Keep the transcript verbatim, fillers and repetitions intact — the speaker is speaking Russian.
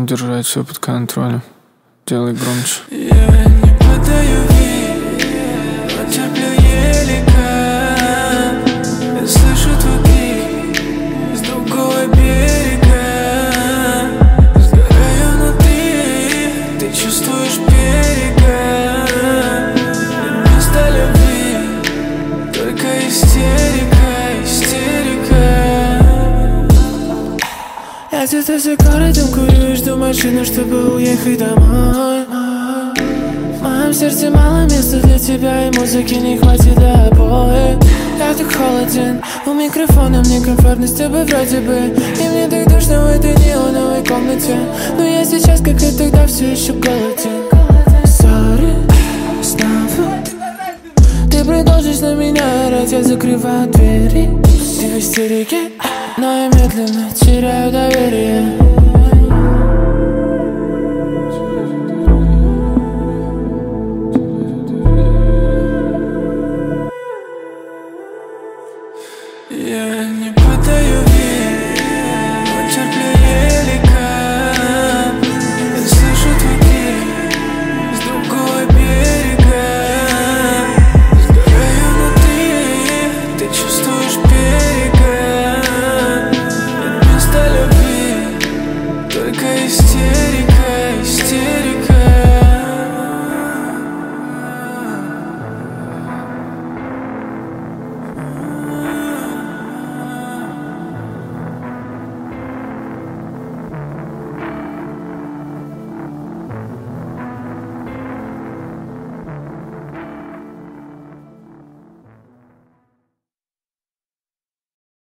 держать все под контролем. Делай громче. Я не подаю вид, но терплю еле как. Я слышу твой крик с другого берега. Сгораю внутри, ты чувствуешь берега. Вместо любви только истерика, истерика. Я где-то за городом курю и жду машину, чтобы уехать домой. В моем сердце мало места для тебя, и музыки не хватит для обоих. Я так холоден, у микрофона мне комфортно с тобой вроде бы. И мне так душно в этой неоновой комнате. Но я сейчас, как и тогда, все еще голоден. Sorry, снова ты продолжишь на меня орать, я закрываю двери. Ты в истерике, но я медленно теряю доверие. Я не подаю